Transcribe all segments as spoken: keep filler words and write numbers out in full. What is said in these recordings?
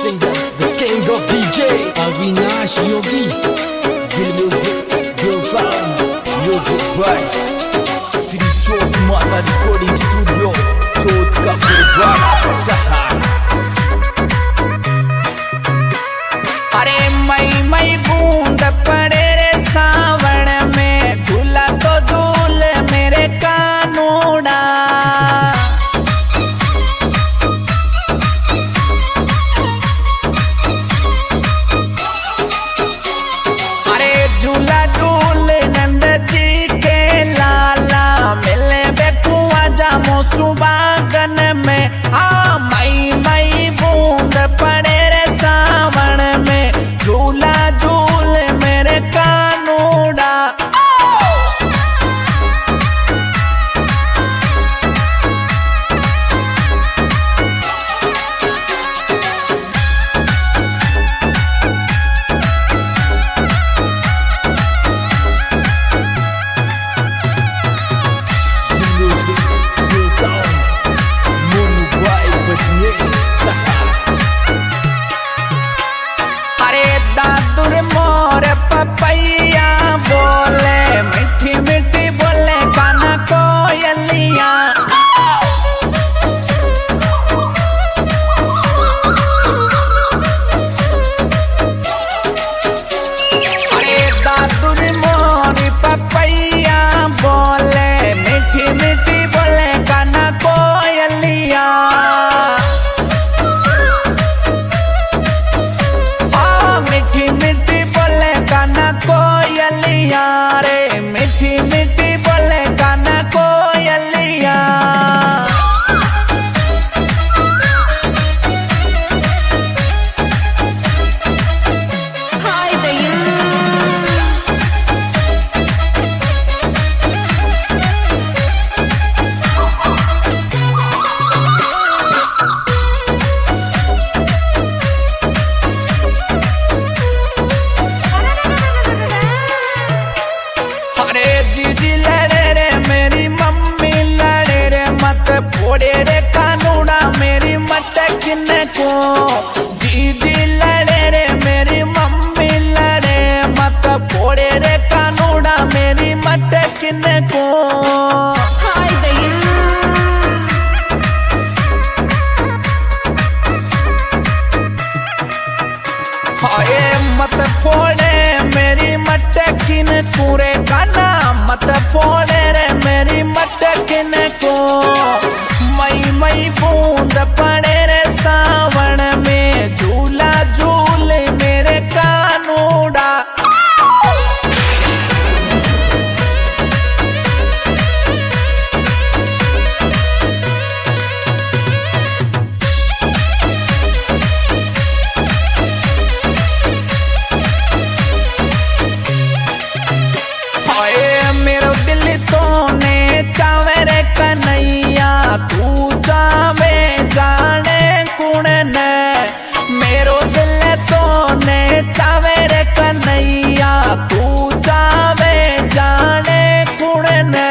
singer, the king of D J, Avinash Yogi. Dil music, Dil sound, music by Sri Chot Mata Recording Studio, Chot ka Gurudwara Sahara. अरे मई मई बूंद पड़े रे सावण में, झूला तो झूल मेरे कानूड़ा। अरे झूला झूल नंद जी के लाला, मिले बेकुआ जामो सुबागन में। हाँ मई मई बूंद पड़े रे सावण में, झूला झूल मेरे कानूड़ा। Music, Dil sound, Monu by Bajne Sahara. अरे दादुर मोर पपैया बोले, मीठी मीठी बोले काना कोयलिया। अरे दादुर मोर पपैया बोले, मीठी मीठी बोले काना कोयलिया। मीठी मीठी बोले काना कोयलिया रे, मीठी मीठी बोले काना कोयलिया। हाय दैया अरे जीजी लड़े रे मेरी मम्मी लड़े रे, मत फोड़े रे कानूड़ा मेरी मटकिन को। जीजी लड़े रे मेरी मम्मी लड़े, मत फोड़े रे कानूड़ा मेरी मटकिन को। हाय दैया हाय मत फोड़े मेरी मटकिन पूरे काना, मत फोड़े रे मेरी मटकिन को। मई मई बूंद पड़े रे सावण में, झूला झूल मेरे कानूड़ा। हाय मेरो दिल तो ने चावे रे कन्हैया, तू जावे जाने कुण ने। मेरो दिल तो ने चावे रे कन्हैया, तू जावे जाने कुण ने।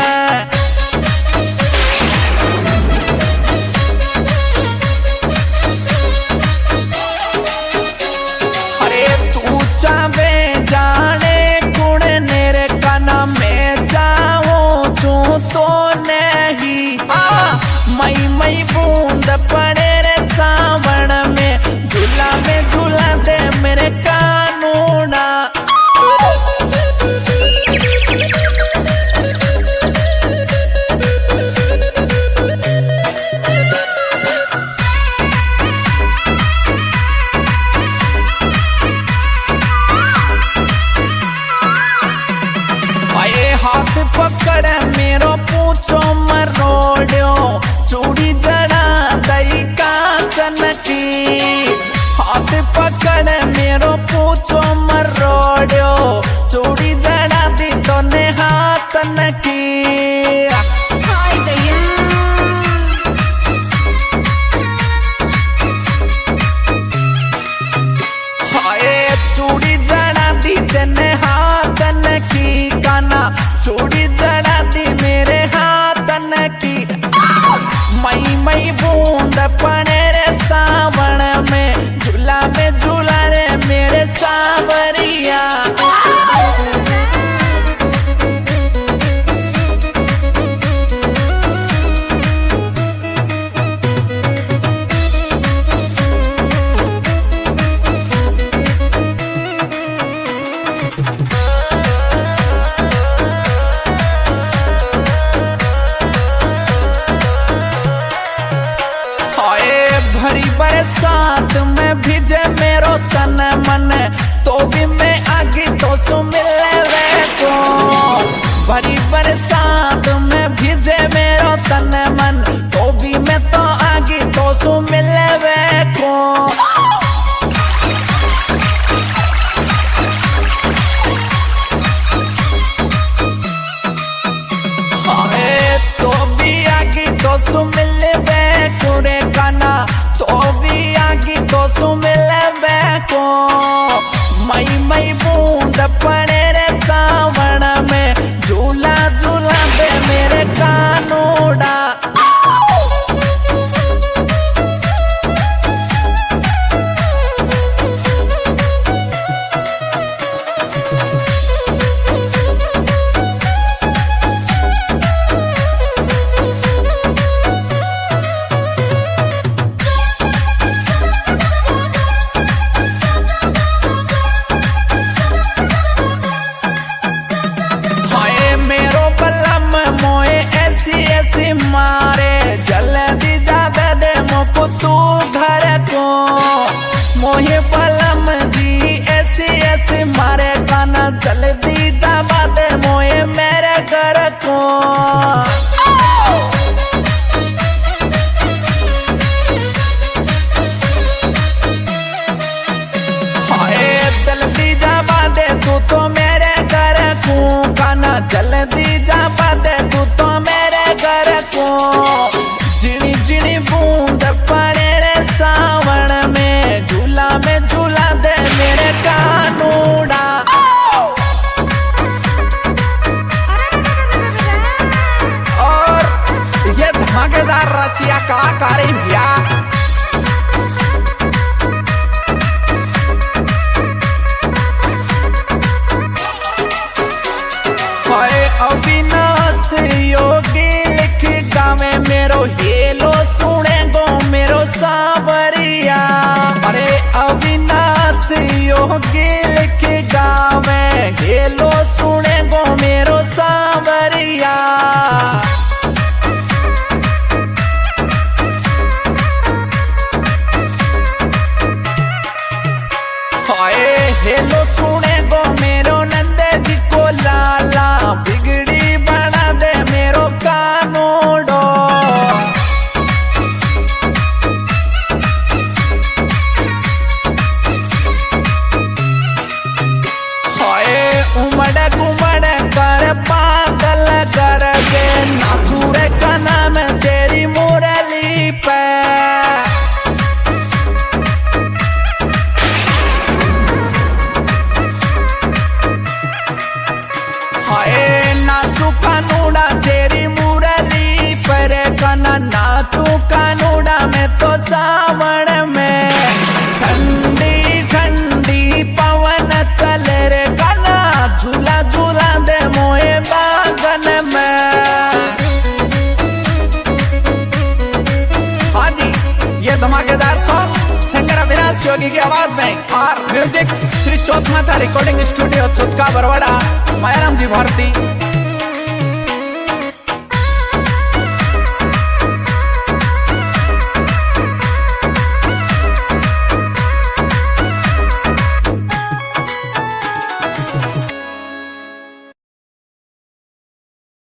अरे तू चावे जाने कुण ने रे काना, मैं जाऊं तू तो नहीं। आ मई मई बूंद पड़े रे सावण में, झूला में झूला दे मेरे कानूड़ा। आए हाथ पकड़ मेरो पूछो मरोड़ो, चूड़ी जड़ा दई कांचन की। हाथ पकड़ मेरो पूछो मरोड़ो, चूड़ी जड़ा दी दोने हाथन की। हाय दैया हाय चूड़ी जड़ा दी दोने हाथन की, काना चूड़ी जड़ा दी मेरे हाथन की। मई मई बूंद पड़े रे सावण में, मोहे पलम जी ऐसी ऐसी मारे काना जल्दी जावा दे मोहे मेरे घर को। जल्दी जावा दे तू तो मेरे घर को काना जल्दी जावा दे तू तो मेरे घर को। जिनी जिनी बूंद पड़े रे सावन में झूला में झूला दे मेरे कानूड़ा। और ये धमाकेदार रसिया का कारी भैया अविनाश योगी लिख गावे मेरो हेलो सुने गो मेरो सावरिया। अरे अविनाश योगी लिख गावे हेलो सुने गो मेरो सावरिया। हाय हेलो सुने गो मेरो नंद जी को लाला बिगड़ी बना दे मेरो कानूडो। हाय उमड़ घुमड़ कर पागल कर के नाचूरे का नाम तेरी मुरली पे। नाचू कानूड़ा तेरी मुरली पर कना नाचू कानूड़ा में तो सावन में ठंडी ठंडी पवन चले रे कना झूला झूला दे मोए बागन में। हाँ जी ये धमाकेदार सॉन्ग सिंगर अविनाश योगी की आवाज में और music Shri Chauth Mata recording studio Chutka Barwada Mayaram ji Bharti.